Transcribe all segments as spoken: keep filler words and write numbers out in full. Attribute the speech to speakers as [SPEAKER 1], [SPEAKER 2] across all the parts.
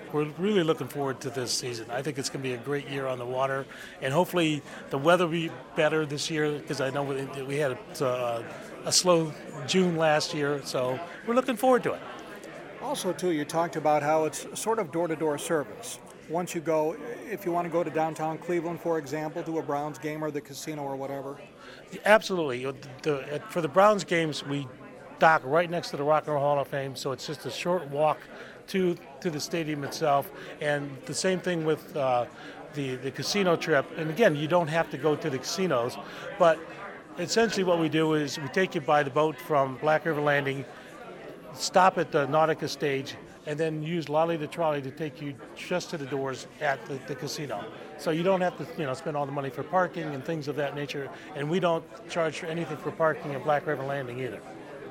[SPEAKER 1] We're really looking forward to this season. I think it's going to be a great year on the water, and hopefully the weather will be better this year because I know we, we had a, a slow June last year, so we're looking forward to it.
[SPEAKER 2] Also, too, you talked about how it's sort of door-to-door service. Once you go, if you want to go to downtown Cleveland, for example, to a Browns game or the casino or whatever.
[SPEAKER 1] Absolutely. The, for the Browns games, we dock right next to the Rock and Roll Hall of Fame, so it's just a short walk to to the stadium itself. And the same thing with uh, the the casino trip. And again, you don't have to go to the casinos, but essentially what we do is we take you by the boat from Black River Landing, stop at the Nautica stage, and then use Lolly the Trolley to take you just to the doors at the, the casino. So you don't have to, you know, spend all the money for parking and things of that nature. And we don't charge for anything for parking at Black River Landing either.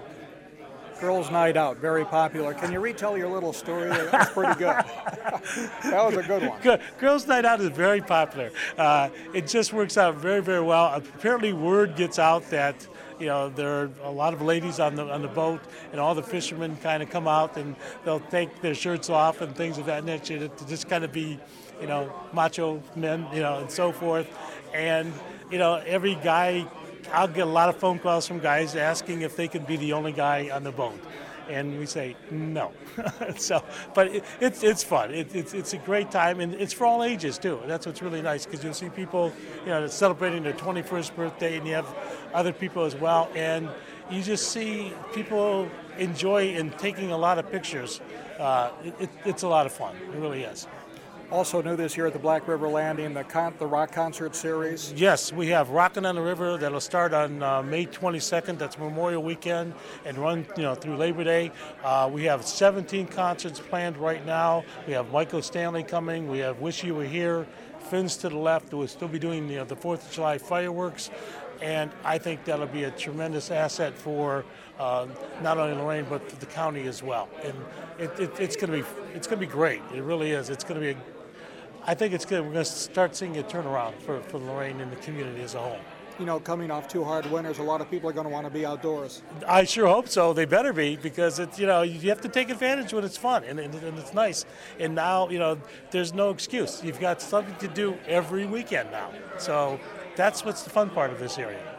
[SPEAKER 2] Girls' Night Out, very popular. Can you retell your little story? That was pretty good. That was a good one.
[SPEAKER 1] Good. Girls' Night Out is very popular. Uh, it just works out very, very well. Apparently, word gets out that you know there are a lot of ladies on the on the boat, and all the fishermen kind of come out and they'll take their shirts off and things of that nature to just kind of be, you know, macho men, you know, and so forth. And you know, every guy. I'll get a lot of phone calls from guys asking if they can be the only guy on the boat, and we say no. so, but it, it's it's fun. It, it's it's a great time, and it's for all ages too. That's what's really nice because you'll see people, you know, celebrating their twenty-first birthday, and you have other people as well, and you just see people enjoy and taking a lot of pictures. Uh, it, it, it's a lot of fun. It really is.
[SPEAKER 2] Also new this year at the Black River Landing, the con- the rock concert series.
[SPEAKER 1] Yes, we have Rockin' on the River that'll start on uh, May twenty-second. That's Memorial Weekend and run, you know, through Labor Day. Uh, we have seventeen concerts planned right now. We have Michael Stanley coming. We have Wish You Were Here. Fins to the Left. We'll still be doing, you know, the Fourth of July fireworks, and I think that'll be a tremendous asset for uh, not only Lorain but the county as well. And it, it, it's going to be it's going to be great. It really is. It's going to be a I think it's good. We're going to start seeing a turnaround for, for Lorain and the community as a whole.
[SPEAKER 2] You know, coming off two hard winters, a lot of people are going to want to be outdoors.
[SPEAKER 1] I sure hope so. They better be, because it's, you know, you have to take advantage when it's fun and, and, and it's nice. And now, you know, there's no excuse. You've got something to do every weekend now. So that's what's the fun part of this area.